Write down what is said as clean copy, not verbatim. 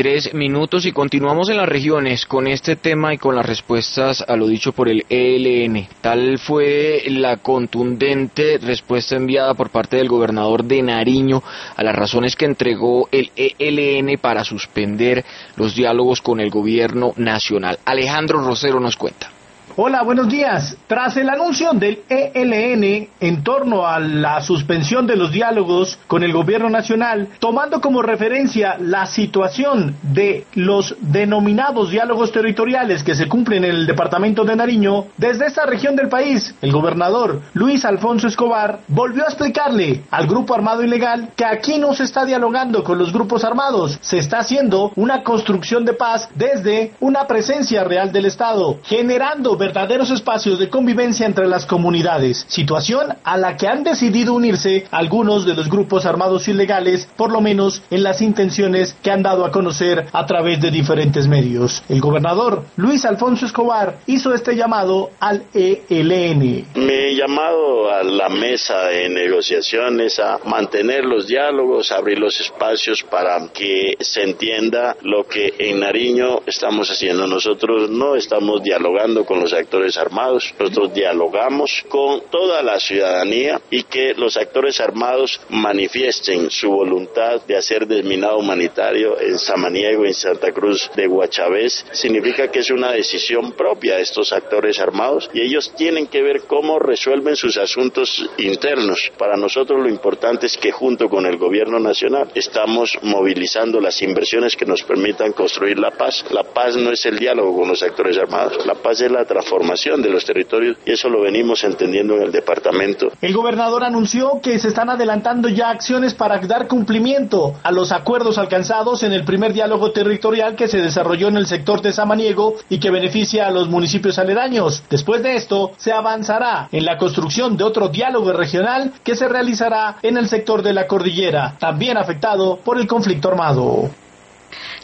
8:33 y continuamos en las regiones con este tema y con las respuestas a lo dicho por el ELN. Tal fue la contundente respuesta enviada por parte del gobernador de Nariño a las razones que entregó el ELN para suspender los diálogos con el gobierno nacional. Alejandro Rosero nos cuenta. Hola, buenos días. Tras el anuncio del ELN en torno a la suspensión de los diálogos con el gobierno nacional, tomando como referencia la situación de los denominados diálogos territoriales que se cumplen en el departamento de Nariño, desde esta región del país, el gobernador Luis Alfonso Escobar volvió a explicarle al grupo armado ilegal que aquí no se está dialogando con los grupos armados, se está haciendo una construcción de paz desde una presencia real del Estado, generando verdaderos espacios de convivencia entre las comunidades, situación a la que han decidido unirse algunos de los grupos armados ilegales, por lo menos en las intenciones que han dado a conocer a través de diferentes medios. El gobernador Luis Alfonso Escobar hizo este llamado al ELN. Mi llamado a la mesa de negociaciones a mantener los diálogos, abrir los espacios para que se entienda lo que en Nariño estamos haciendo. Nosotros no estamos dialogando con los actores armados, nosotros dialogamos con toda la ciudadanía y que los actores armados manifiesten su voluntad de hacer desminado humanitario en Samaniego, en Santa Cruz de Guachavés, significa que es una decisión propia de estos actores armados y ellos tienen que ver cómo resuelven sus asuntos internos. Para nosotros lo importante es que junto con el gobierno nacional estamos movilizando las inversiones que nos permitan construir la paz. La paz no es el diálogo con los actores armados, la paz es la transformación de los territorios y eso lo venimos entendiendo en el departamento. El gobernador anunció que se están adelantando ya acciones para dar cumplimiento a los acuerdos alcanzados en el primer diálogo territorial que se desarrolló en el sector de Samaniego y que beneficia a los municipios aledaños. Después de esto, se avanzará en la construcción de otro diálogo regional que se realizará en el sector de la cordillera, también afectado por el conflicto armado.